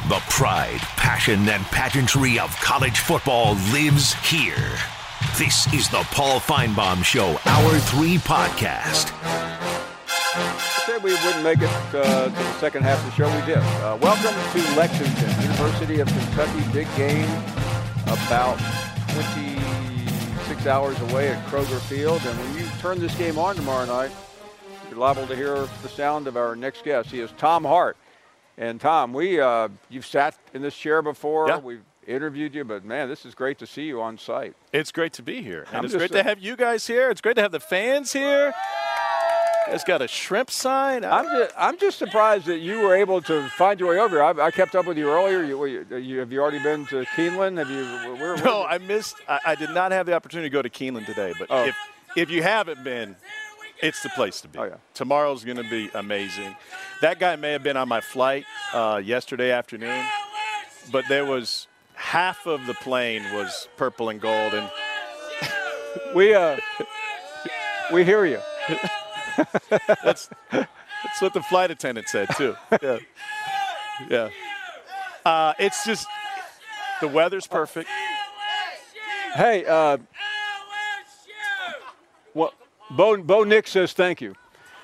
The pride, passion, and pageantry of college football lives here. This is the Paul Feinbaum Show, Hour 3 podcast. I said we wouldn't make it to the second half of the show. We did. Welcome to Lexington, University of Kentucky. Big game about 26 hours away at Kroger Field. And when you turn this game on tomorrow night, you're liable to hear the sound of our next guest. He is Tom Hart. And Tom, you've sat in this chair before. Yeah. We've interviewed you, but man, this is great to see you on site. It's great to be here. And it's great to have you guys here. It's great to have the fans here. It's got a shrimp sign. I'm just surprised that you were able to find your way over here. I kept up with you earlier. Have you already been to Keeneland? No, I missed. I did not have the opportunity to go to Keeneland today. But if you haven't been, it's the place to be. Oh, yeah. Tomorrow's going to be amazing. That guy may have been on my flight yesterday afternoon, but there was half of the plane was purple and gold. And we hear you. That's what the flight attendant said, too. Yeah. It's just the weather's perfect. Hey, well, Bo Nick says thank you.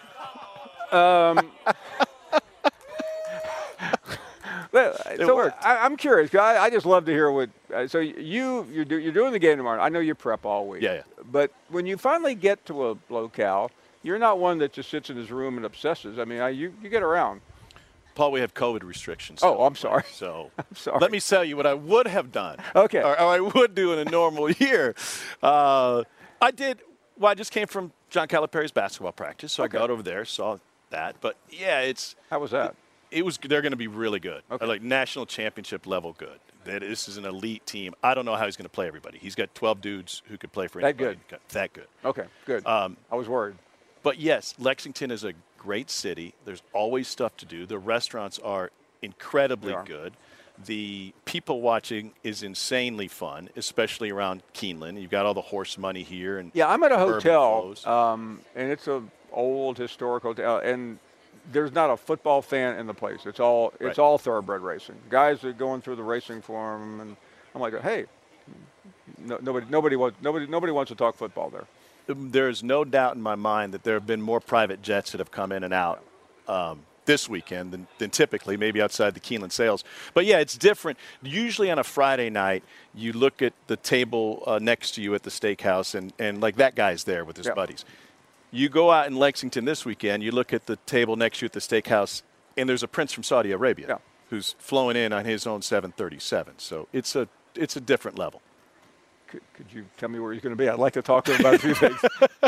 It worked. I'm curious. I just love to hear what. So you're doing the game tomorrow. I know you prep all week. Yeah. But when you finally get to a locale, you're not one that just sits in his room and obsesses. I mean, you get around. Paul, we have COVID restrictions. Oh, I'm sorry. So I'm sorry. Let me tell you what I would have done. Okay. Or I would do in a normal year. I just came from John Calipari's basketball practice, so Okay. I got over there, saw that. But, yeah, How was that? They're going to be really good. Okay. Like national championship level good. This is an elite team. I don't know how he's going to play everybody. He's got 12 dudes who could play for anybody. That good. Okay, good. I was worried. But, yes, Lexington is a great city. There's always stuff to do. The restaurants are incredibly good. The people watching is insanely fun, especially around Keeneland. You've got all the horse money here. And Yeah, I'm at a hotel, flows. and it's an old historical hotel, and there's not a football fan in the place. It's all thoroughbred racing. Guys are going through the racing form, and I'm like, hey, nobody wants to talk football there. There's no doubt in my mind that there have been more private jets that have come in and out this weekend than typically, maybe outside the Keeneland sales. But, yeah, it's different. Usually on a Friday night, you look at the table next to you at the steakhouse, and like that guy's there with his buddies. You go out in Lexington this weekend, you look at the table next to you at the steakhouse, and there's a prince from Saudi Arabia who's flowing in on his own 737. So it's a different level. Could you tell me where he's going to be? I'd like to talk to him about a few things.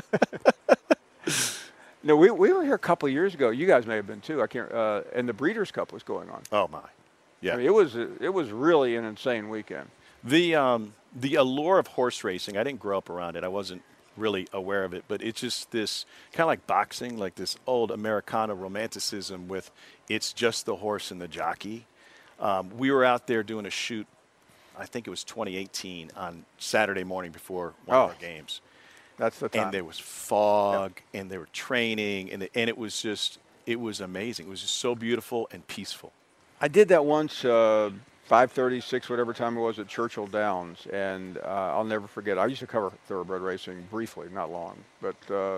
No, we were here a couple of years ago. You guys may have been too. I can't. And the Breeders' Cup was going on. Oh my, yeah. I mean, it was really an insane weekend. The allure of horse racing. I didn't grow up around it. I wasn't really aware of it, but it's just this kind of like boxing, like this old Americana romanticism with it's just the horse and the jockey. We were out there doing a shoot. I think it was 2018 on Saturday morning before one of our games. That's the time. And there was fog, and they were training, and it was amazing. It was just so beautiful and peaceful. I did that once, 5:36, whatever time it was, at Churchill Downs, and I'll never forget. I used to cover thoroughbred racing briefly, not long, but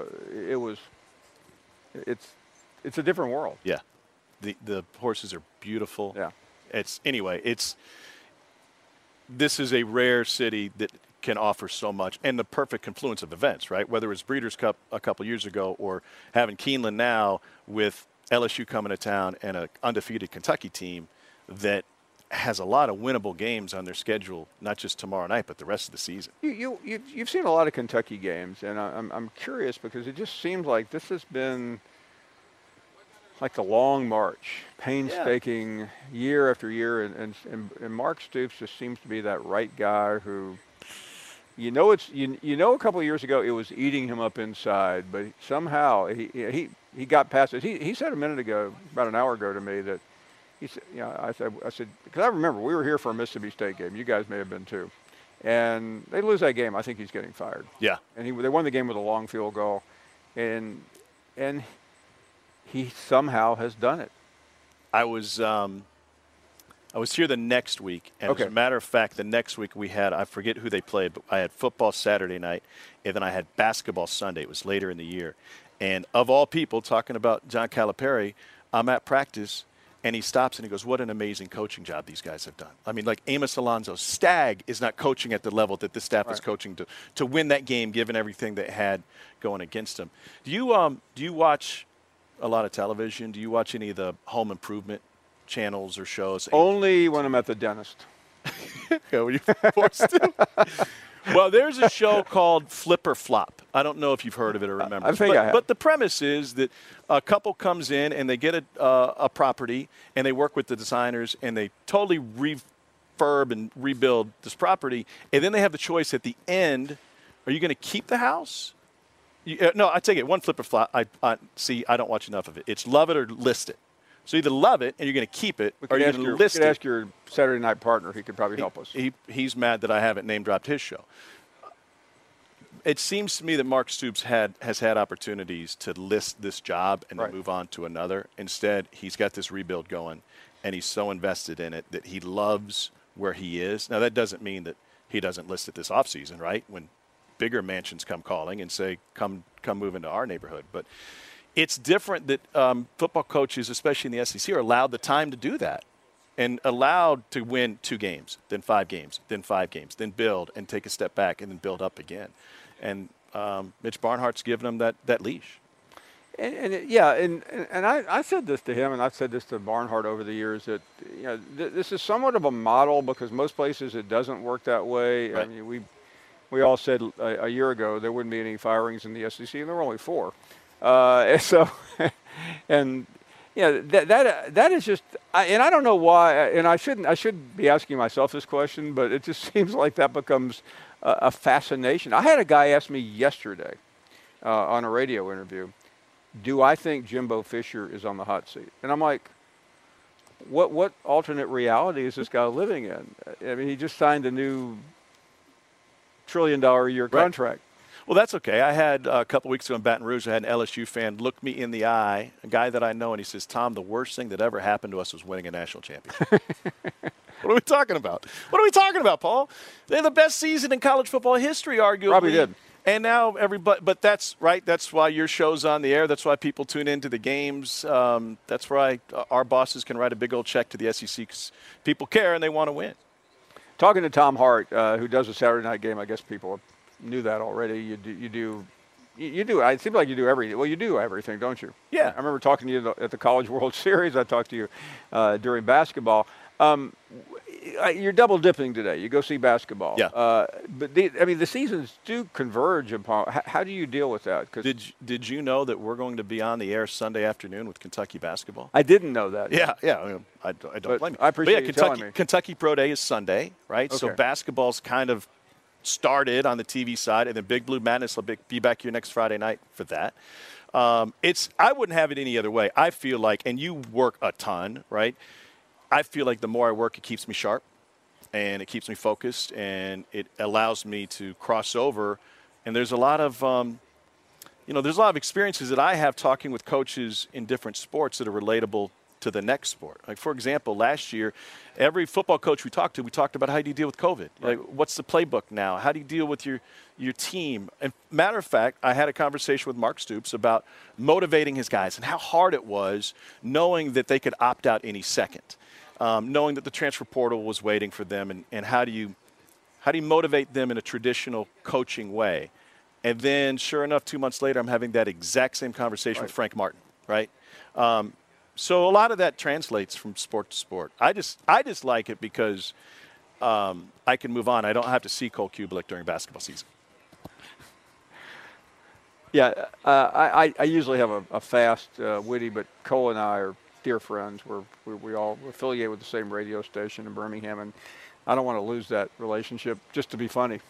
it's a different world. Yeah, the horses are beautiful. Yeah, this is a rare city that can offer so much, and the perfect confluence of events, right? Whether it's Breeders' Cup a couple years ago or having Keeneland now with LSU coming to town and an undefeated Kentucky team that has a lot of winnable games on their schedule, not just tomorrow night, but the rest of the season. You've seen a lot of Kentucky games, and I'm curious because it just seems like this has been like the long march, painstaking year after year, and Mark Stoops just seems to be that right guy who, a couple of years ago it was eating him up inside, but somehow he got past it. He said a minute ago, about an hour ago to me that he said, I said because I remember we were here for a Mississippi State game. You guys may have been too, and they lose that game. I think he's getting fired. Yeah, and they won the game with a long field goal, and he somehow has done it. I was I was here the next week, and Okay. as a matter of fact, the next week we had, I forget who they played, but I had football Saturday night, and then I had basketball Sunday. It was later in the year. And of all people, talking about John Calipari, I'm at practice, and he stops and he goes, what an amazing coaching job these guys have done. I mean, like Amos Alonso, Stagg is not coaching at the level that this staff is coaching to win that game, given everything they had going against them. Do you watch a lot of television? Do you watch any of the home improvement channels or shows? Only when I'm at the dentist. Yeah, were you forced to? Well, there's a show called Flip or Flop. I don't know if you've heard of it or remember. I think I have. But the premise is that a couple comes in and they get a property and they work with the designers and they totally refurb and rebuild this property. And then they have the choice at the end, are you going to keep the house? No, I take it. One Flip or Flop. I don't watch enough of it. It's love it or list it. So either love it and you're going to keep it, or you're going to list it. We could ask your Saturday night partner. He could probably help us. He's mad that I haven't name-dropped his show. It seems to me that Mark Stoops has had opportunities to list this job and then move on to another. Instead, he's got this rebuild going, and he's so invested in it that he loves where he is. Now, that doesn't mean that he doesn't list it this offseason, right, when bigger mansions come calling and say, come move into our neighborhood. But it's different that football coaches, especially in the SEC, are allowed the time to do that and allowed to win 2 games, then 5 games, then 5 games, then build and take a step back and then build up again. And Mitch Barnhart's given them that leash. And I said this to him, and I've said this to Barnhart over the years, that this is somewhat of a model because most places it doesn't work that way. Right. I mean, we all said a year ago there wouldn't be any firings in the SEC, and there were only 4. That is just, and I don't know why, and I should be asking myself this question, but it just seems like that becomes a fascination. I had a guy ask me yesterday on a radio interview, do I think Jimbo Fisher is on the hot seat? And I'm like, what alternate reality is this guy living in? I mean, he just signed a new $1 trillion a year contract. Right. Well, that's okay. I had a couple weeks ago in Baton Rouge, I had an LSU fan look me in the eye, a guy that I know, and he says, Tom, the worst thing that ever happened to us was winning a national championship. What are we talking about? What are we talking about, Paul? They're the best season in college football history, arguably. Probably did. And now everybody, but that's right. That's why your show's on the air. That's why people tune into the games. That's why our bosses can write a big old check to the SEC because people care and they want to win. Talking to Tom Hart, who does a Saturday night game, I guess people knew that already. You do. It seems like you do everything. Well, you do everything, don't you? Yeah. I remember talking to you at the College World Series. I talked to you during basketball. You're double dipping today. You go see basketball. Yeah. But the seasons do converge upon. How do you deal with that? 'Cause Did you know that we're going to be on the air Sunday afternoon with Kentucky basketball? I didn't know that. Yeah. I don't blame you. I appreciate you Kentucky, telling me. Kentucky Pro Day is Sunday, right? Okay. So basketball's kind of started on the TV side, and then Big Blue Madness will be back here next Friday night for that. I wouldn't have it any other way. I feel like, and you work a ton, right? I feel like the more I work, it keeps me sharp, and it keeps me focused, and it allows me to cross over. And there's a lot of, there's a lot of experiences that I have talking with coaches in different sports that are relatable to the next sport. Like, for example, last year, every football coach we talked about how do you deal with COVID? Right. Like, what's the playbook now? How do you deal with your team? And matter of fact, I had a conversation with Mark Stoops about motivating his guys and how hard it was knowing that they could opt out any second, knowing that the transfer portal was waiting for them, and how do you motivate them in a traditional coaching way? And then, sure enough, 2 months later, I'm having that exact same conversation with Frank Martin, right? So a lot of that translates from sport to sport. I just like it because I can move on. I don't have to see Cole Kubelik during basketball season. Yeah, I usually have a fast, witty, but Cole and I are dear friends. We all affiliate with the same radio station in Birmingham, and I don't want to lose that relationship just to be funny.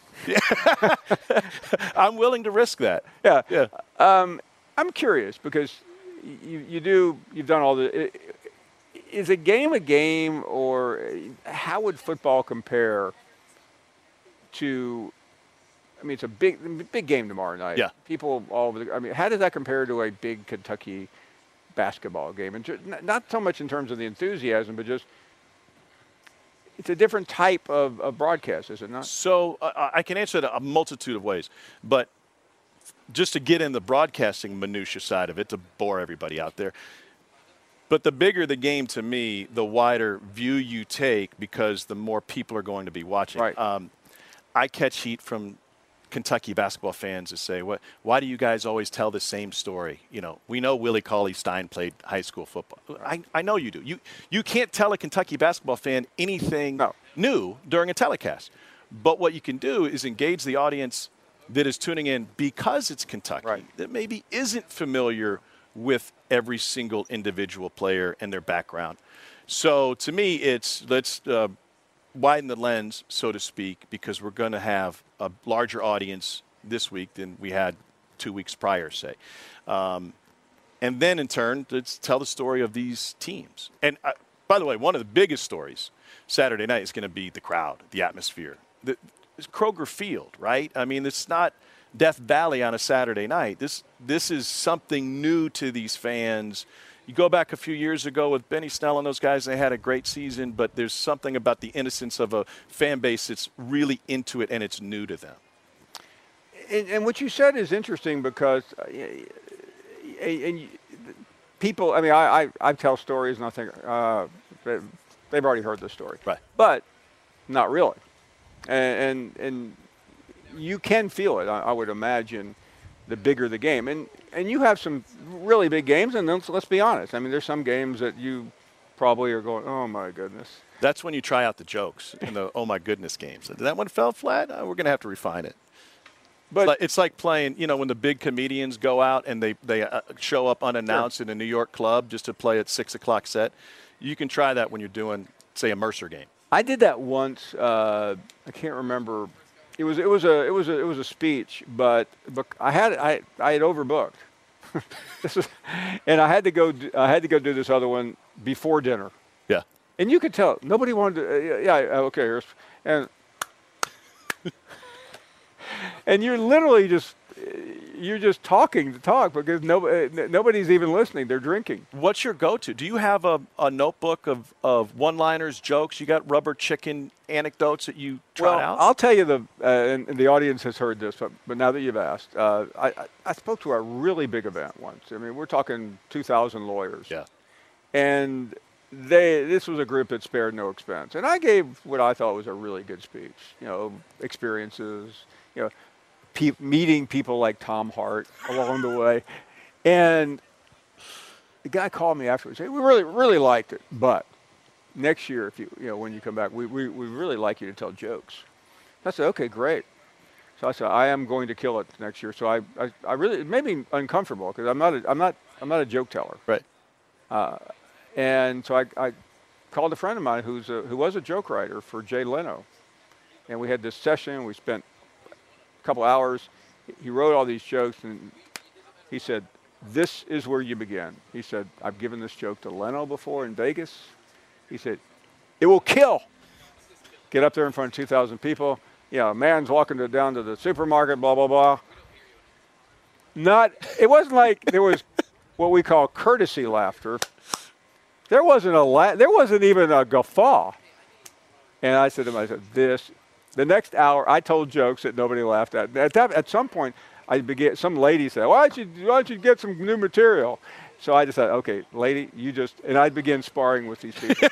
I'm willing to risk that. Yeah. I'm curious because you've done all the. Is a game, or how would football compare to? I mean, it's a big game tomorrow night. Yeah. People all over. How does that compare to a big Kentucky basketball game? And not so much in terms of the enthusiasm, but just it's a different type of broadcast, is it not? So I can answer it a multitude of ways, but just to get in the broadcasting minutia side of it, to bore everybody out there. But the bigger the game to me, the wider view you take because the more people are going to be watching. Right. I catch heat from Kentucky basketball fans that say, why do you guys always tell the same story? You know, we know Willie Cauley-Stein played high school football. I know you do. You can't tell a Kentucky basketball fan anything new during a telecast. But what you can do is engage the audience that is tuning in because it's Kentucky, that maybe isn't familiar with every single individual player and their background. So to me, it's let's widen the lens, so to speak, because we're going to have a larger audience this week than we had 2 weeks prior, say. And then, in turn, let's tell the story of these teams. And, by the way, one of the biggest stories Saturday night is going to be the crowd, the atmosphere. It's Kroger Field, right? I mean, it's not Death Valley on a Saturday night. This is something new to these fans. You go back a few years ago with Benny Snell and those guys, they had a great season, but there's something about the innocence of a fan base that's really into it and it's new to them. And what you said is interesting because people, I mean, I tell stories and I think they've already heard the story. Right. But not really. And you can feel it, I would imagine, the bigger the game. And you have some really big games, and let's be honest. I mean, there's some games that you probably are going, oh, my goodness. That's when you try out the jokes in the oh, my goodness games. That one fell flat? We're going to have to refine it. But it's like playing, you know, when the big comedians go out and they show up unannounced in a New York club just to play at 6 o'clock set. You can try that when you're doing, say, a Mercer game. I did that once. I can't remember. It was a speech, but I had overbooked. And I had to go do this other one before dinner. Yeah. And you could tell nobody wanted to. Okay. And you're literally just talking to talk because nobody's even listening. They're drinking. What's your go-to? Do you have a notebook of one-liners, jokes? You got rubber chicken anecdotes that you try out? I'll tell you and the audience has heard this, but now that you've asked, I spoke to a really big event once. I mean, we're talking 2,000 lawyers. Yeah. And this was a group that spared no expense. And I gave what I thought was a really good speech, you know, experiences, you know, meeting people like Tom Hart along the way. And the guy called me afterwards and said, we really, really liked it, but next year, if when you come back, we really like you to tell jokes. I said, okay, great. So I said, I am going to kill it next year. So I really, it made me uncomfortable because I'm not a joke teller. Right. And so I called a friend of mine who was a joke writer for Jay Leno. And we had this session. We spent a couple hours. He wrote all these jokes, and he said, this is where you begin. He said, I've given this joke to Leno before in Vegas. He said, it will kill. Get up there in front of 2,000 people. You know, a man's walking down to the supermarket, blah, blah, blah. It wasn't like there was what we call courtesy laughter. There wasn't even a guffaw. And I said to myself, the next hour, I told jokes that nobody laughed at. At some point, some lady said, why don't you get some new material? So I decided, okay, lady, and I began sparring with these people.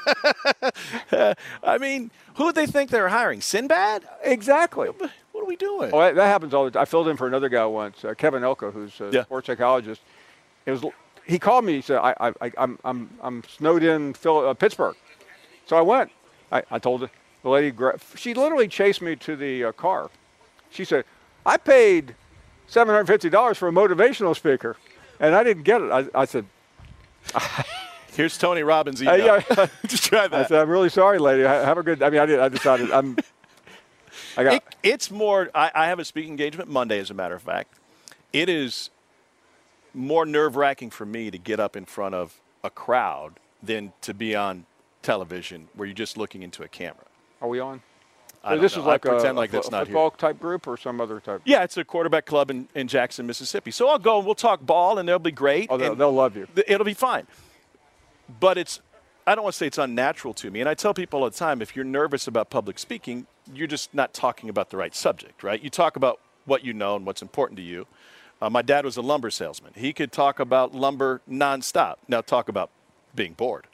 I mean, who would they think they were hiring? Sinbad? Exactly. What are we doing? Oh, that happens all the time. I filled in for another guy once, Kevin Elko, who's a sports psychologist. He called me. He said, I'm snowed in Pittsburgh. So I went. I told her. The lady, she literally chased me to the car. She said, I paid $750 for a motivational speaker, and I didn't get it. I said, here's Tony Robbins' email. Just try that. I said, I'm really sorry, lady. Have a good. I mean, I decided It's more. I have a speaking engagement Monday, as a matter of fact. It is more nerve-wracking for me to get up in front of a crowd than to be on television where you're just looking into a camera. Are we on? This is like a football type group or some other type? Yeah, it's a quarterback club in Jackson, Mississippi. So I'll go and we'll talk ball, and they'll be great. Oh, they'll love you. It'll be fine. But it's I don't want to say it's unnatural to me. And I tell people all the time, if you're nervous about public speaking, you're just not talking about the right subject, right? You talk about what you know and what's important to you. My dad was a lumber salesman. He could talk about lumber nonstop. Now talk about being bored.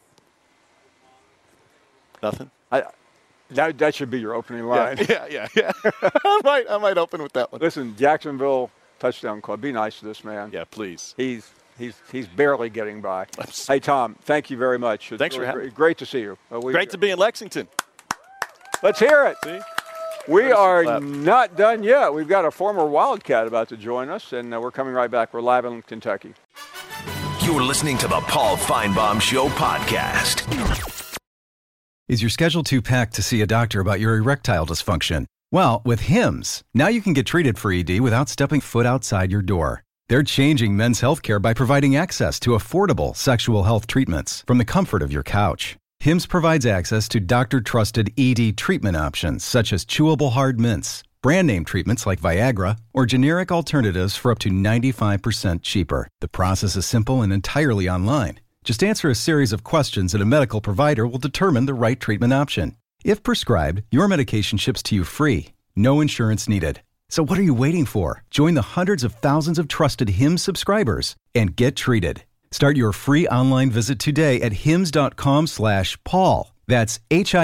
Nothing? That should be your opening line. Yeah. I might open with that one. Listen, Jacksonville Touchdown Club, be nice to this man. Yeah, please. He's barely getting by. Hey, Tom, thank you very much. Thanks for having me. Great to see you. Great to be in Lexington. Let's hear it. See? We are not done yet. We've got a former Wildcat about to join us, and we're coming right back. We're live in Kentucky. You're listening to the Paul Feinbaum Show podcast. Is your schedule too packed to see a doctor about your erectile dysfunction? Well, with Hims, now you can get treated for ED without stepping foot outside your door. They're changing men's healthcare by providing access to affordable sexual health treatments from the comfort of your couch. Hims provides access to doctor-trusted ED treatment options such as chewable hard mints, brand name treatments like Viagra, or generic alternatives for up to 95% cheaper. The process is simple and entirely online. Just answer a series of questions and a medical provider will determine the right treatment option. If prescribed, your medication ships to you free. No insurance needed. So what are you waiting for? Join the hundreds of thousands of trusted Hims subscribers and get treated. Start your free online visit today at hims.com/Paul. That's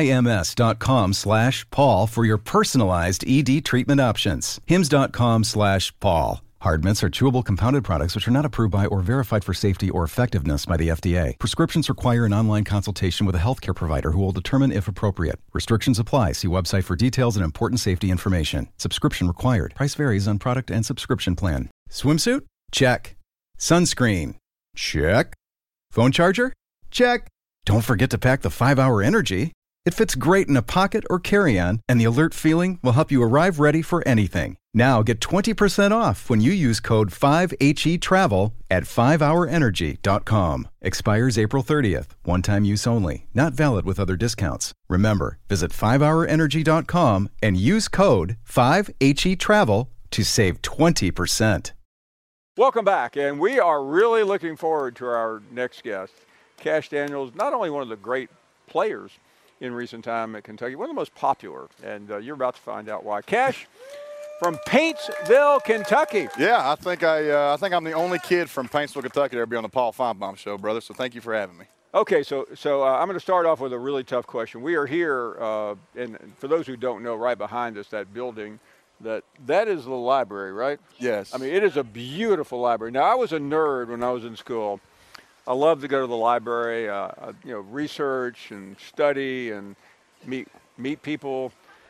HIMS.com/Paul for your personalized ED treatment options. hims.com/Paul. Hard mints are chewable compounded products which are not approved by or verified for safety or effectiveness by the FDA. Prescriptions require an online consultation with a healthcare provider who will determine if appropriate. Restrictions apply. See website for details and important safety information. Subscription required. Price varies on product and subscription plan. Swimsuit? Check. Sunscreen? Check. Phone charger? Check. Don't forget to pack the 5-Hour Energy. It fits great in a pocket or carry-on, and the alert feeling will help you arrive ready for anything. Now get 20% off when you use code 5HETRAVEL at 5hourenergy.com. Expires April 30th. One-time use only. Not valid with other discounts. Remember, visit 5hourenergy.com and use code 5HETRAVEL to save 20%. Welcome back, and we are really looking forward to our next guest. Cash Daniels, not only one of the great players in recent time at Kentucky, one of the most popular, and you're about to find out why. Cash from Paintsville, Kentucky. Yeah, I think I'm the only kid from Paintsville, Kentucky to ever be on the Paul Feinbaum Show, brother, so thank you for having me. Okay, so I'm going to start off with a really tough question. We are here, and for those who don't know, right behind us, that building, that is the library, right? Yes. I mean, it is a beautiful library. Now, I was a nerd when I was in school. I love to go to the library, research and study and meet people.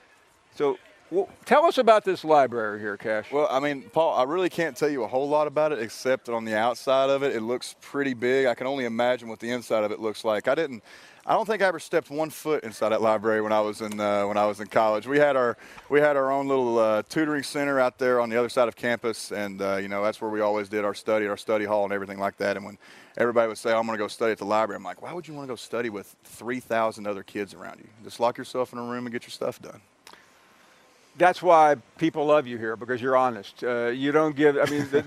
So tell us about this library here, Cash. Well, I mean, Paul, I really can't tell you a whole lot about it, except that on the outside of it, it looks pretty big. I can only imagine what the inside of it looks like. I don't think I ever stepped 1 foot inside that library when I was in college. We had our own little tutoring center out there on the other side of campus, and that's where we always did our study hall and everything like that. And when everybody would say, I'm going to go study at the library, I'm like, why would you want to go study with 3,000 other kids around you? Just lock yourself in a room and get your stuff done. That's why people love you here, because you're honest. You don't give. I mean,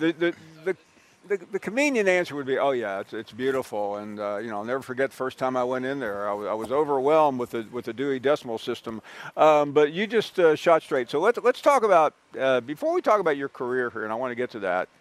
the convenient answer would be, oh yeah, it's beautiful, and I'll never forget the first time I went in there. I was overwhelmed with the Dewey Decimal System, but you just shot straight. So let's talk about before we talk about your career here, and I want to get to that.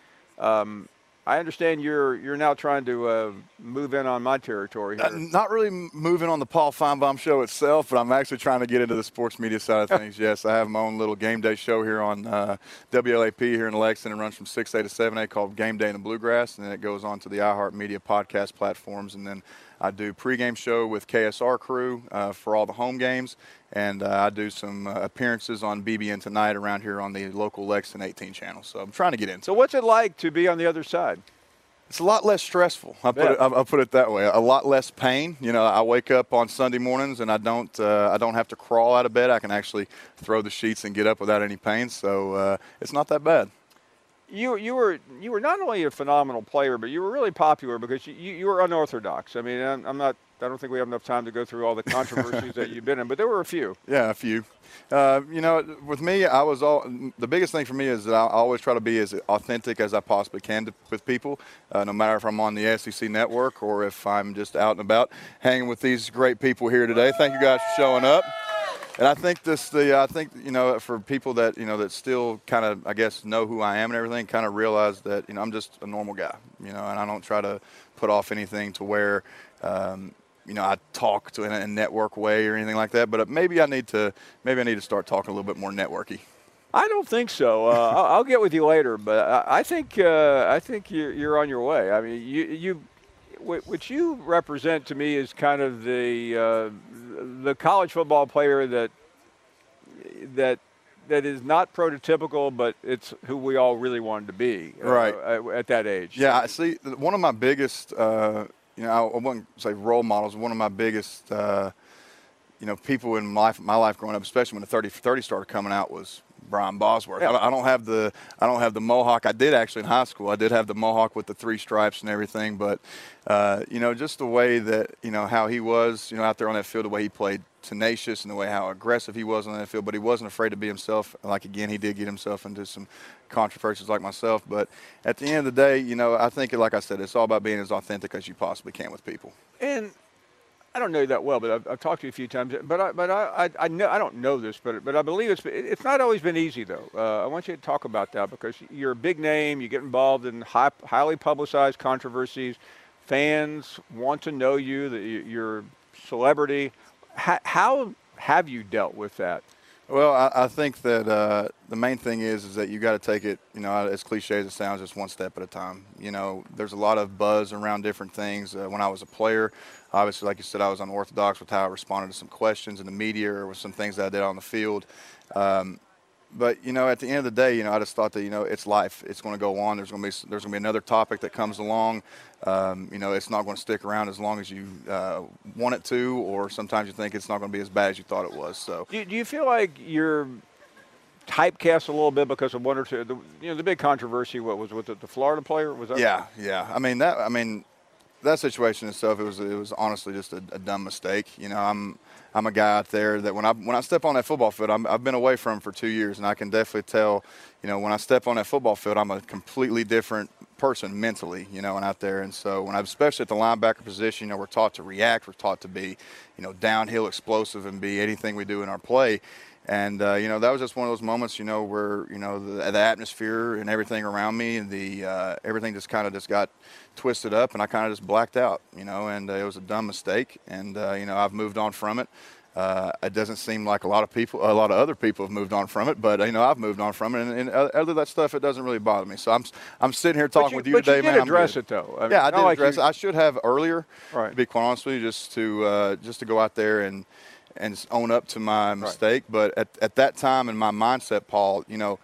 I understand you're now trying to move in on my territory here. Not really moving on the Paul Feinbaum Show itself, but I'm actually trying to get into the sports media side of things. Yes, I have my own little game day show here on WLAP here in Lexington. It runs from 6A to 7A called Game Day in the Bluegrass, and then it goes on to the iHeartMedia podcast platforms. And then I do pregame show with KSR crew for all the home games, and I do some appearances on BBN Tonight around here on the local Lexington 18 channel. So I'm trying to get in. So what's it like to be on the other side? It's a lot less stressful. I'll put it that way. A lot less pain. I wake up on Sunday mornings and I don't have to crawl out of bed. I can actually throw the sheets and get up without any pain. So it's not that bad. you were not only a phenomenal player, but you were really popular because you were unorthodox. I mean, I don't think we have enough time to go through all the controversies that you've been in, but there were a few. Yeah, a few. With me, the biggest thing for me is that I always try to be as authentic as I possibly can with people, no matter if I'm on the SEC network or if I'm just out and about hanging with these great people here today. Thank you guys for showing up. And I think for people that, that still kind of, I guess, know who I am and everything, kind of realize that, I'm just a normal guy, and I don't try to put off anything to where, I talk to in a network way or anything like that. But maybe I need to start talking a little bit more networky. I don't think so. I'll get with you later, but I think you're on your way. I mean, what you represent to me is kind of the college football player that is not prototypical, but it's who we all really wanted to be right at that age. Yeah, I see. One of my biggest, I wouldn't say role models. One of my biggest, people in my life growing up, especially when the 30 started coming out, was Brian Bosworth. Yeah. I don't have the mohawk. I did actually in high school. I did have the mohawk with the 3 stripes and everything. But just the way that how he was out there on that field, the way he played tenacious, and the way how aggressive he was on that field. But he wasn't afraid to be himself. Like again, he did get himself into some controversies like myself. But at the end of the day, I think, like I said, it's all about being as authentic as you possibly can with people. And I don't know you that well, but I've talked to you a few times. But I know I don't know this, but I believe it's not always been easy though. I want you to talk about that because you're a big name. You get involved in highly publicized controversies. Fans want to know you. That you're a celebrity. How have you dealt with that? Well, I think that the main thing is that you got to take it, as cliche as it sounds, just one step at a time. There's a lot of buzz around different things. When I was a player, obviously, like you said, I was unorthodox with how I responded to some questions in the media or with some things that I did on the field. But at the end of the day, I just thought that it's life. It's going to go on. There's going to be another topic that comes along. It's not going to stick around as long as you want it to, or sometimes you think it's not going to be as bad as you thought it was. So, do you feel like you're typecast a little bit because of one or two? The big controversy. What was with the Florida player? Was that? Yeah. I mean that situation itself, it was honestly just a dumb mistake. I'm a guy out there that when I step on that football field, I've been away from for 2 years, and I can definitely tell, when I step on that football field, I'm a completely different person mentally, and out there. And so especially at the linebacker position, we're taught to react, we're taught to be, downhill explosive and be anything we do in our play. And, that was just one of those moments, where, the atmosphere and everything around me and everything just got twisted up, and I kind of just blacked out, and it was a dumb mistake. And, I've moved on from it. It doesn't seem like a lot of other people have moved on from it, but, I've moved on from it. And other than that stuff, it doesn't really bother me. So I'm sitting here talking with you today, man. But you did address it, though. I did address it. I should have earlier, right, to be quite honest with you, just to go out there and own up to my mistake. Right. But at that time in my mindset, Paul,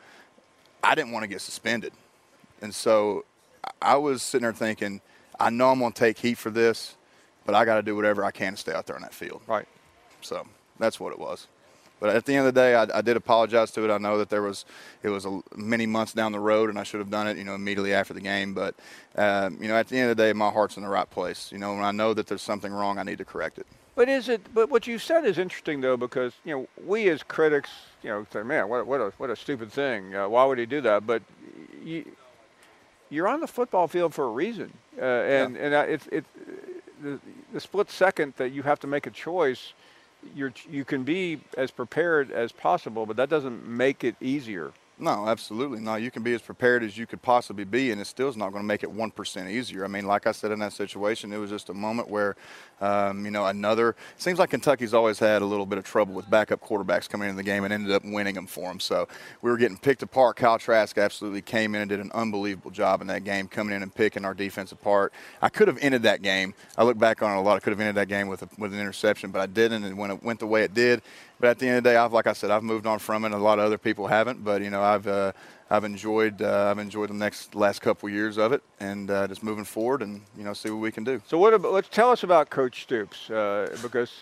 I didn't want to get suspended. And so I was sitting there thinking, I know I'm going to take heat for this, but I got to do whatever I can to stay out there on that field. Right. So that's what it was. But at the end of the day, I did apologize to it. I know that it was many months down the road, and I should have done it, immediately after the game. But, at the end of the day, my heart's in the right place. When I know that there's something wrong, I need to correct it. But what you said is interesting though, because we as critics, say, man, what a stupid thing. Why would he do that? But you're on the football field for a reason, and it's the split second that you have to make a choice. You can be as prepared as possible, but that doesn't make it easier. No, absolutely. No, you can be as prepared as you could possibly be, and it still is not going to make it 1% easier. I mean, like I said, in that situation, it was just a moment where, it seems like Kentucky's always had a little bit of trouble with backup quarterbacks coming into the game and ended up winning them for them. So we were getting picked apart. Kyle Trask absolutely came in and did an unbelievable job in that game, coming in and picking our defense apart. I could have ended that game. I look back on it a lot. I could have ended that game with an interception, but I didn't, and when it went the way it did. But at the end of the day, like I said, I've moved on from it. A lot of other people haven't, but I've enjoyed the last couple of years of it, and just moving forward and see what we can do. So let's tell us about Coach Stoops, because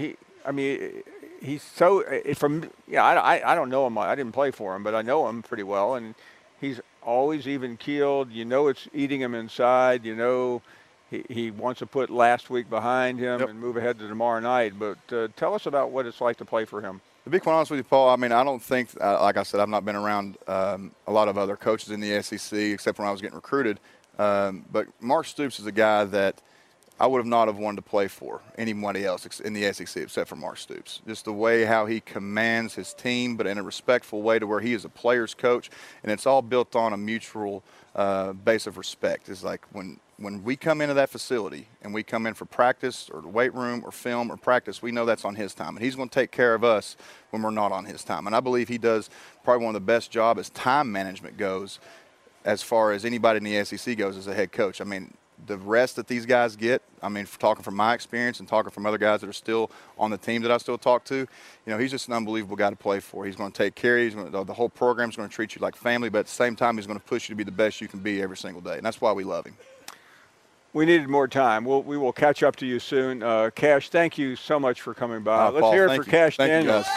he's so I don't know him. I didn't play for him, but I know him pretty well, and he's always even keeled. You know it's eating him inside. You know he wants to put last week behind him and move ahead to tomorrow night. But tell us about what it's like to play for him. To be quite honest with you, Paul, I mean, I don't think, like I said, I've not been around a lot of other coaches in the SEC except when I was getting recruited. But Mark Stoops is a guy that I would have not have wanted to play for anybody else in the SEC except for Mark Stoops. Just the way how he commands his team, but in a respectful way to where he is a player's coach, and it's all built on a mutual base of respect. It's like when we come into that facility and we come in for practice or the weight room or film or practice, we know that's on his time. And he's going to take care of us when we're not on his time. And I believe he does probably one of the best jobs as time management goes as far as anybody in the SEC goes as a head coach. I mean, the rest that these guys get, I mean, talking from my experience and talking from other guys that are still on the team that I still talk to, you know, he's just an unbelievable guy to play for. He's going to take care of you. The whole program is going to treat you like family, but at the same time, he's going to push you to be the best you can be every single day. And that's why we love him. We needed more time. We will catch up to you soon. Cash, thank you so much for coming by. Let's Paul, hear it for Cash Thank you, Daniels. guys.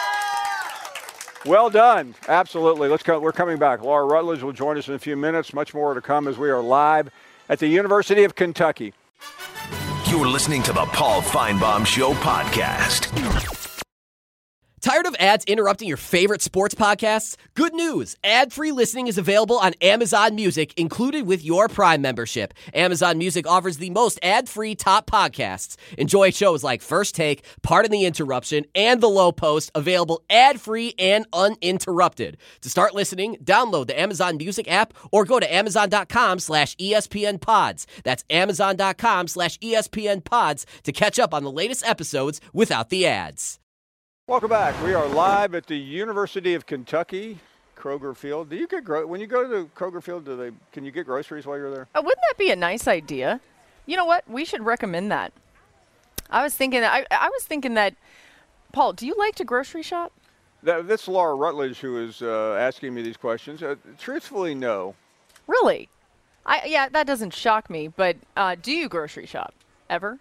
Well done. Absolutely. We're coming back. Laura Rutledge will join us in a few minutes. Much more to come as we are live at the University of Kentucky. You're listening to the Paul Feinbaum Show podcast. Tired of ads interrupting your favorite sports podcasts? Good news! Ad-free listening is available on Amazon Music, included with your Prime membership. Amazon Music offers the most ad-free top podcasts. Enjoy shows like First Take, Pardon the Interruption, and The Low Post, available ad-free and uninterrupted. To start listening, download the Amazon Music app or go to amazon.com/ESPNpods. That's amazon.com/ESPNpods to catch up on the latest episodes without the ads. Welcome back. We are live at the University of Kentucky, Kroger Field. Do you get when you go to the Kroger Field? Can you get groceries while you're there? Wouldn't that be a nice idea? You know what? We should recommend that. I was thinking that. Paul, do you like to grocery shop? That's Laura Rutledge who is asking me these questions. Truthfully, no. Really? That doesn't shock me. But do you grocery shop ever?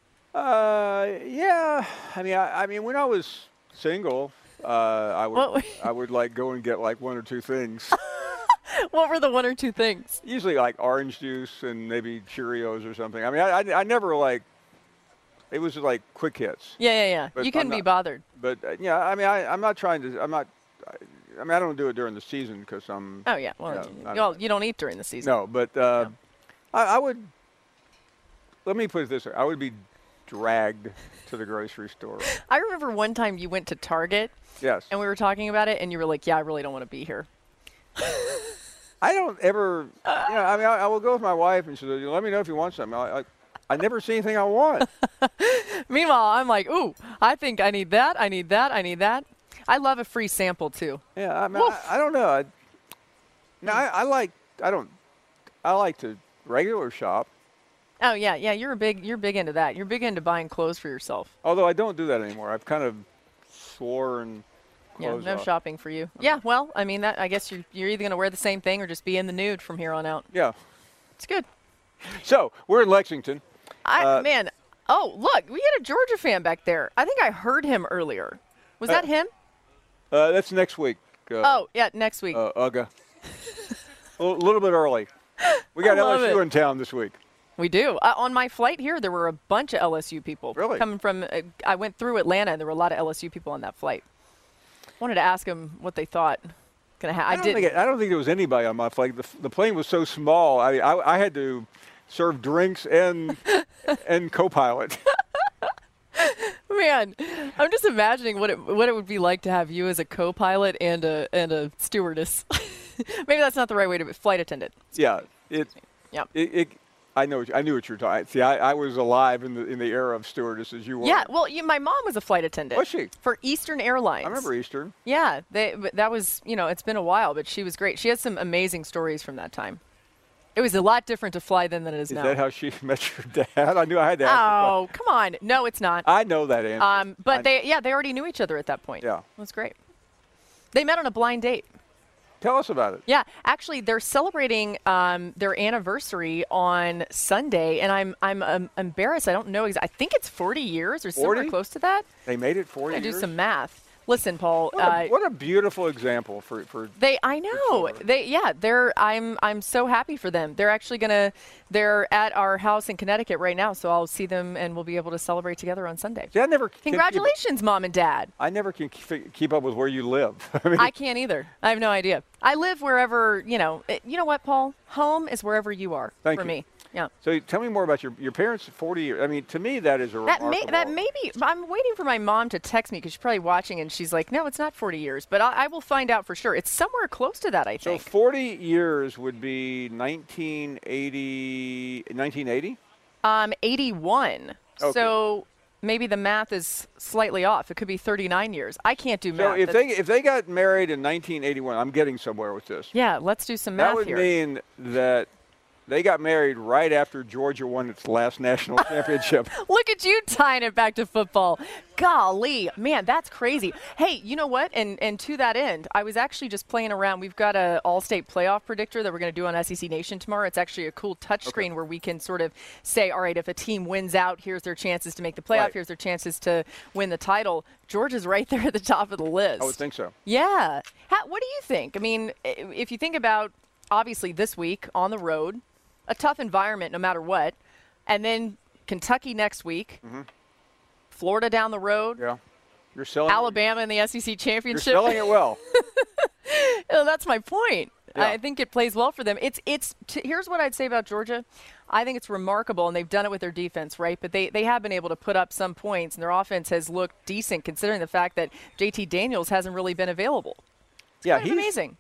Yeah. I mean, when I was single, I would like go and get like one or two things. What were the one or two things? Usually like orange juice and maybe Cheerios or something. I mean, I never like. It was like quick hits. Yeah. But You couldn't be bothered. But yeah, I mean, I'm not trying to. I'm not. I mean, I don't do it during the season because I'm. Oh yeah. Well, you don't eat during the season. No, but I would. Let me put it this way: I would be dragged to the grocery store. I remember one time you went to Target. Yes. And we were talking about it, and you were like, "Yeah, I really don't want to be here." I don't ever. I mean, I will go with my wife, and she says, "Let me know if you want something." I never see anything I want. Meanwhile, I'm like, "Ooh, I think I need that. I need that. I need that." I love a free sample too. Yeah, I mean, I don't know. I like to regular shop. Oh yeah. You're big into that. You're big into buying clothes for yourself. Although I don't do that anymore. I've kind of sworn clothes no off. shopping for you. Yeah, well, I mean, I guess you're either going to wear the same thing or just be in the nude from here on out. Yeah. It's good. So, we're in Lexington. Oh, look, we had a Georgia fan back there. I think I heard him earlier. Was that him? That's next week. Next week. Ugga. A little bit early. We got LSU in town this week. We do. On my flight here, there were a bunch of LSU people. Really? Coming from, I went through Atlanta, and there were a lot of LSU people on that flight. Wanted to ask them what they thought. I don't think there was anybody on my flight. The plane was so small. I had to serve drinks and co-pilot. Man, I'm just imagining what it would be like to have you as a co-pilot and a stewardess. Maybe that's not the right way to flight attendant. Yeah. Yeah. I knew what you were talking. See, I was alive in the era of stewardesses. You were. Yeah. Well, my mom was a flight attendant. Was she? For Eastern Airlines. I remember Eastern. Yeah. That was, it's been a while, but she was great. She has some amazing stories from that time. It was a lot different to fly then than it is now. Is that how she met your dad? I knew I had to ask. Oh, come on. No, it's not. I know that answer. But they already knew each other at that point. Yeah. It was great. They met on a blind date. Tell us about it. Yeah, actually, they're celebrating their anniversary on Sunday, and I'm embarrassed. I don't know exactly. I think it's 40 years or somewhere close to that. They made it 40 years? I do some math. Listen, Paul. What a beautiful example for I know. I'm so happy for them. They're at our house in Connecticut right now, so I'll see them and we'll be able to celebrate together on Sunday. See, Congratulations, Mom and Dad. I never can keep up with where you live. I can't either. I have no idea. I live wherever, you know what, Paul? Home is wherever you are for me. Yeah. So tell me more about your parents. 40 years. I mean, to me, that is a remarkable. That may be. I'm waiting for my mom to text me because she's probably watching, and she's like, "No, it's not 40 years," but I will find out for sure. It's somewhere close to that, I think. So 40 years would be 1980. 1980. 81. Okay. So maybe the math is slightly off. It could be 39 years. I can't do math. So if they got married in 1981, I'm getting somewhere with this. Yeah, let's do some math here. That would here. mean that they got married right after Georgia won its last national championship. Look at you tying it back to football. Golly, man, that's crazy. Hey, you know what? And to that end, I was actually just playing around. We've got an all-state playoff predictor that we're going to do on SEC Nation tomorrow. It's actually a cool touch screen where we can sort of say, all right, if a team wins out, here's their chances to make the playoff. Right. Here's their chances to win the title. Georgia's right there at the top of the list. I would think so. Yeah. What do you think? I mean, if you think about, obviously, this week on the road, a tough environment no matter what, and then Kentucky next week, Florida down the road, you're selling Alabama in the SEC championship. You're selling it well. That's my point. Yeah. I think it plays well for them. Here's what I'd say about Georgia. I think it's remarkable, and they've done it with their defense, right? But they have been able to put up some points, and their offense has looked decent considering the fact that JT Daniels hasn't really been available. It's kind of amazing.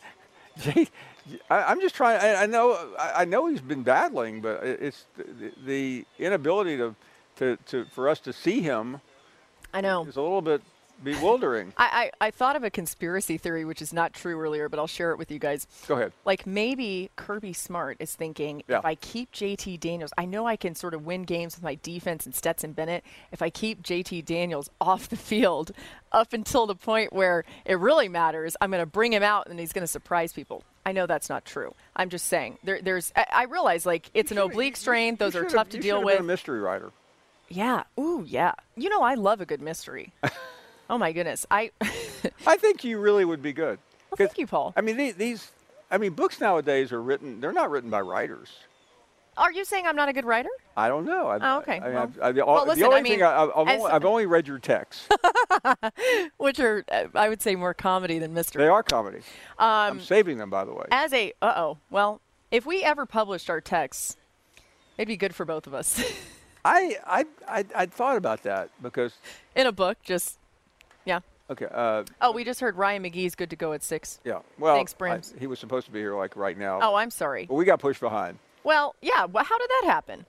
I'm just trying. I know he's been battling, but it's the inability for us to see him. I know. Is a little bit bewildering. I thought of a conspiracy theory, which is not true earlier, but I'll share it with you guys. Go ahead. Like maybe Kirby Smart is thinking, if I keep JT Daniels, I know I can sort of win games with my defense and Stetson Bennett. If I keep JT Daniels off the field up until the point where it really matters, I'm going to bring him out and he's going to surprise people. I know that's not true. I'm just saying. I realize, like, it's an oblique strain. Those are tough to deal with. Been a mystery writer. Yeah. Ooh, yeah. You know, I love a good mystery. Oh, my goodness. I think you really would be good. Well, thank you, Paul. I mean, books nowadays are written, they're not written by writers. Are you saying I'm not a good writer? I don't know. Okay. The only thing I've only read your texts. Which are, I would say, more comedy than mystery. They are comedy. I'm saving them, by the way. Well, if we ever published our texts, it'd be good for both of us. I thought about that because. In a book, yeah. Okay. We just heard Ryan McGee's good to go at 6. Yeah. Well, thanks, Brims. He was supposed to be here like right now. Oh, I'm sorry. But we got pushed behind. Well, yeah. Well, how did that happen?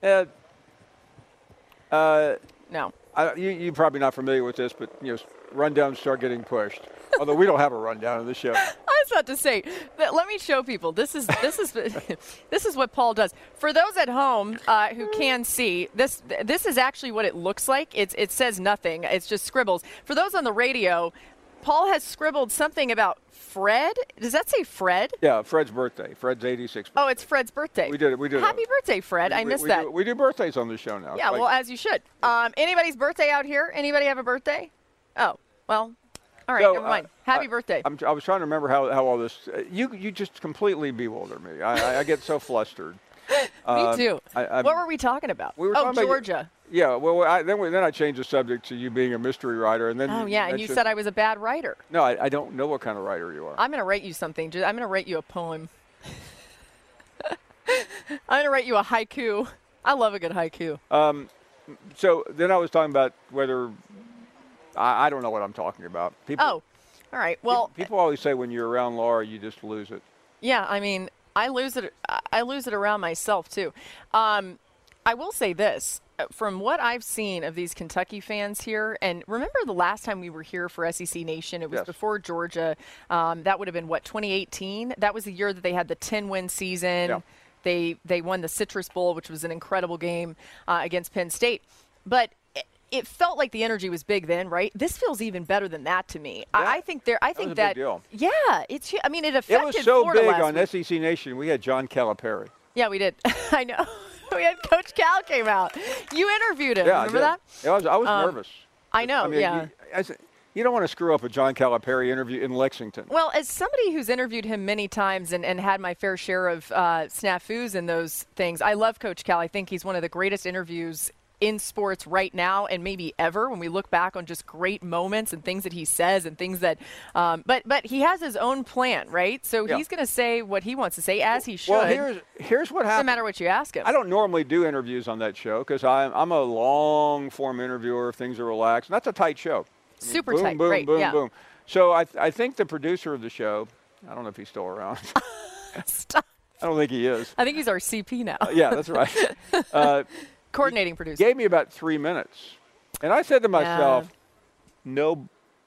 No. You're probably not familiar with this, but rundowns start getting pushed. Although we don't have a rundown of the show. I was about to say, let me show people. This is this is what Paul does. For those at home who can see, this is actually what it looks like. It says nothing. It's just scribbles. For those on the radio, Paul has scribbled something about Fred. Does that say Fred? Yeah, Fred's birthday. Fred's 86. Oh, it's Fred's birthday. We did it. Happy birthday, Fred. I missed that. We do birthdays on the show now. Yeah, well, as you should. Anybody's birthday out here? Anybody have a birthday? Oh, well. All right, never mind. Happy birthday. I was trying to remember how all this. You just completely bewilder me. I get so flustered. Me too. What were we talking about? We were talking about Georgia. Yeah. Well, then I changed the subject to you being a mystery writer, and then. Oh yeah, and you said I was a bad writer. No, I don't know what kind of writer you are. I'm going to write you something. I'm going to write you a poem. I'm going to write you a haiku. I love a good haiku. So then I was talking about whether. I don't know what I'm talking about. All right. Well, people always say when you're around Laura, you just lose it. Yeah, I mean, I lose it around myself too. I will say this: from what I've seen of these Kentucky fans here, and remember the last time we were here for SEC Nation, it was before Georgia. That would have been 2018. That was the year that they had the 10-win season. Yeah. They won the Citrus Bowl, which was an incredible game against Penn State, but. It felt like the energy was big then, right? This feels even better than that to me. Yeah, I think that was a big deal. Yeah, it affected It was so Florida big last on week. SEC Nation. We had John Calipari. Yeah, we did. I know. We had Coach Cal came out. You interviewed him. Yeah, remember that? I was nervous. I know. I mean, yeah. you don't want to screw up a John Calipari interview in Lexington. Well, as somebody who's interviewed him many times and had my fair share of snafus and those things, I love Coach Cal. I think he's one of the greatest interviews in sports right now and maybe ever when we look back on just great moments and things that he says and things that but he has his own plan, right? So he's going to say what he wants to say, as he should. Well, here's what happens. No matter what you ask him. I don't normally do interviews on that show because I'm a long-form interviewer if things are relaxed. And that's a tight show. I mean, super boom, tight. Boom, Great. boom, Yeah. boom. So I think the producer of the show, I don't know if he's still around. Stop. I don't think he is. I think he's our CP now. Yeah, that's right. Coordinating producer. Gave me about 3 minutes. And I said to myself, no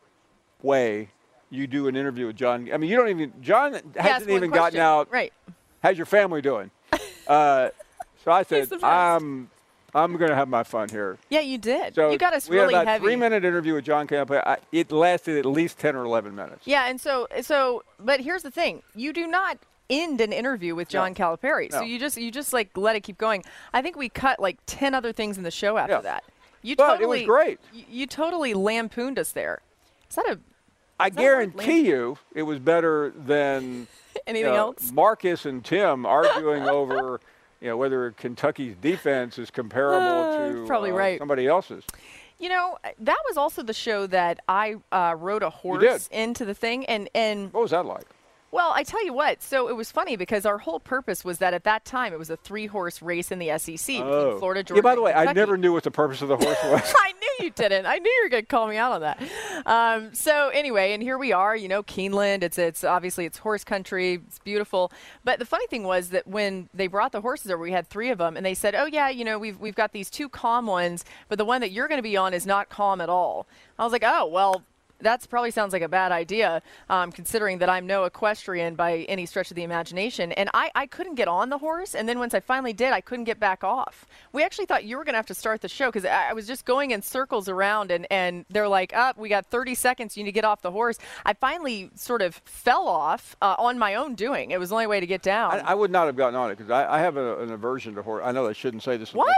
way you do an interview with John. I mean, you don't even – John hasn't even gotten out. Right. How's your family doing? So I said, I'm going to have my fun here. Yeah, you did. So you got us we really had about heavy. a 3-minute interview with John Calipari. It lasted at least 10 or 11 minutes. Yeah, and so but here's the thing. You do not end an interview with John Calipari. No. So you just like let it keep going. I think we cut like 10 other things in the show after that. But it was great. You totally lampooned us there. Is that I guarantee you it was better than anything else? Marcus and Tim arguing over whether Kentucky's defense is comparable to probably right. somebody else's. You know, that was also the show that I rode a horse into the thing. And what was that like? Well, I tell you what. So it was funny because our whole purpose was that at that time it was a 3-horse race in the SEC between Florida, Georgia, Yeah, by the way, and I never knew what the purpose of the horse was. I knew you didn't. I knew you were going to call me out on that. So anyway, and here we are, Keeneland. It's obviously it's horse country. It's beautiful. But the funny thing was that when they brought the horses over, we had 3 of them, and they said, oh, yeah, we've got these 2 calm ones, but the one that you're going to be on is not calm at all. I was like, oh, well, that probably sounds like a bad idea, considering that I'm no equestrian by any stretch of the imagination. And I couldn't get on the horse, and then once I finally did, I couldn't get back off. We actually thought you were going to have to start the show because I was just going in circles around, and they're like, we got 30 seconds, you need to get off the horse. I finally sort of fell off on my own doing. It was the only way to get down. I would not have gotten on it because I have an aversion to horse. I know I shouldn't say this. What?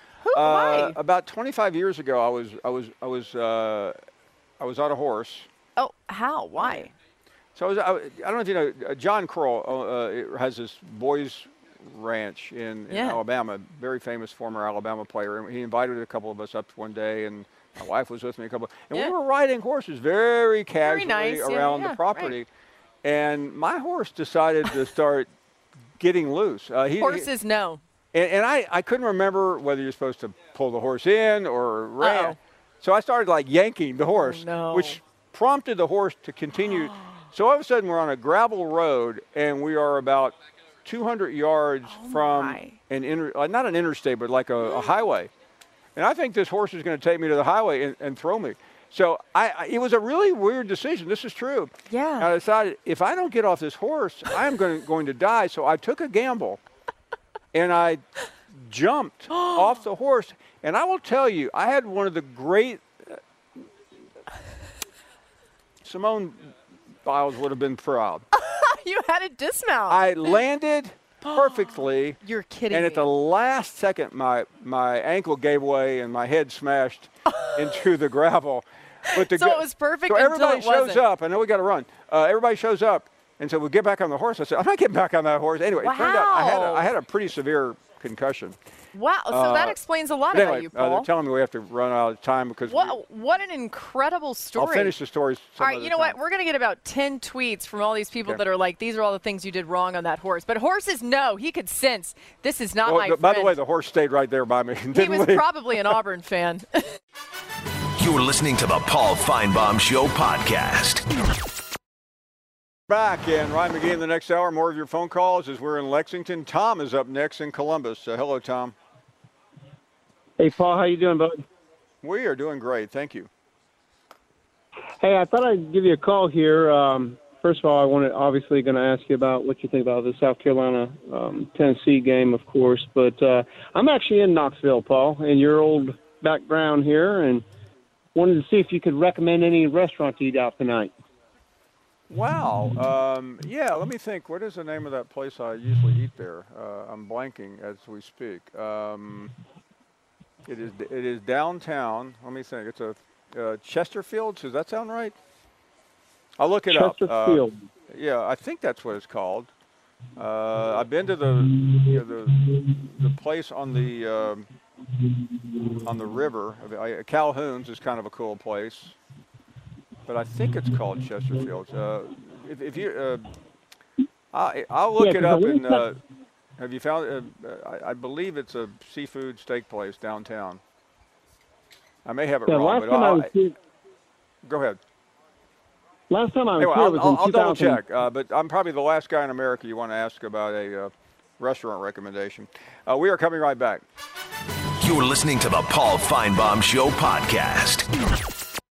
Why? About 25 years ago, I was on a horse. Oh, how? Why? So I don't know if you know, John Kroll has this boys ranch in Alabama, very famous former Alabama player. And he invited a couple of us up one day, and my wife was with me and we were riding horses very casually around the property. Right. And my horse decided to start getting loose. Horses know. And I couldn't remember whether you're supposed to pull the horse in or ran. So I started yanking the horse, which prompted the horse to continue. So all of a sudden we're on a gravel road and we are about 200 yards from not an interstate, but like a highway. And I think this horse is going to take me to the highway and throw me. So it was a really weird decision. This is true. Yeah. And I decided if I don't get off this horse, I am going to die. So I took a gamble and I jumped off the horse. And I will tell you, I had one of the great Simone Biles would have been proud. You had a dismount. I landed perfectly. You're kidding and me. At the last second, my ankle gave way and my head smashed into the gravel. But so it was perfect. So everybody until it shows wasn't. up. I know we got to run. Everybody shows up, and so we get back on the horse. I said, I'm not getting back on that horse. Anyway, It turned out I had a pretty severe concussion. Wow, so that explains a lot about you, Paul. They're telling me we have to run out of time because what an incredible story. I'll finish the story. All right, you know what? We're going to get about 10 tweets from all these people that are like, these are all the things you did wrong on that horse. But horses know. He could sense this is not my friend. By the way, the horse stayed right there by me. He was probably an Auburn fan. You're listening to the Paul Feinbaum Show podcast. Back, and Ryan McGee in the next hour. More of your phone calls as we're in Lexington. Tom is up next in Columbus. Hello, Tom. Hey, Paul. How you doing, bud? We are doing great. Thank you. Hey, I thought I'd give you a call here. First of all, obviously going to ask you about what you think about the South Carolina Tennessee game, of course. But I'm actually in Knoxville, Paul, in your old background here, and wanted to see if you could recommend any restaurant to eat out tonight. Wow. Yeah, let me think. What is the name of that place I usually eat there? I'm blanking as we speak. It is downtown. Let me think. It's a Chesterfields. Does that sound right? I'll look it up. Chesterfield. Yeah, I think that's what it's called. I've been to the place on the river. Calhoun's is kind of a cool place, but I think it's called Chesterfields. If you, I'll look it up. And have you found? I believe it's a seafood steak place downtown. I may have it wrong, but go ahead. Last time I was anyway, here was in I'll 2000. double check, but I'm probably the last guy in America you want to ask about a restaurant recommendation. We are coming right back. You're listening to the Paul Feinbaum Show podcast.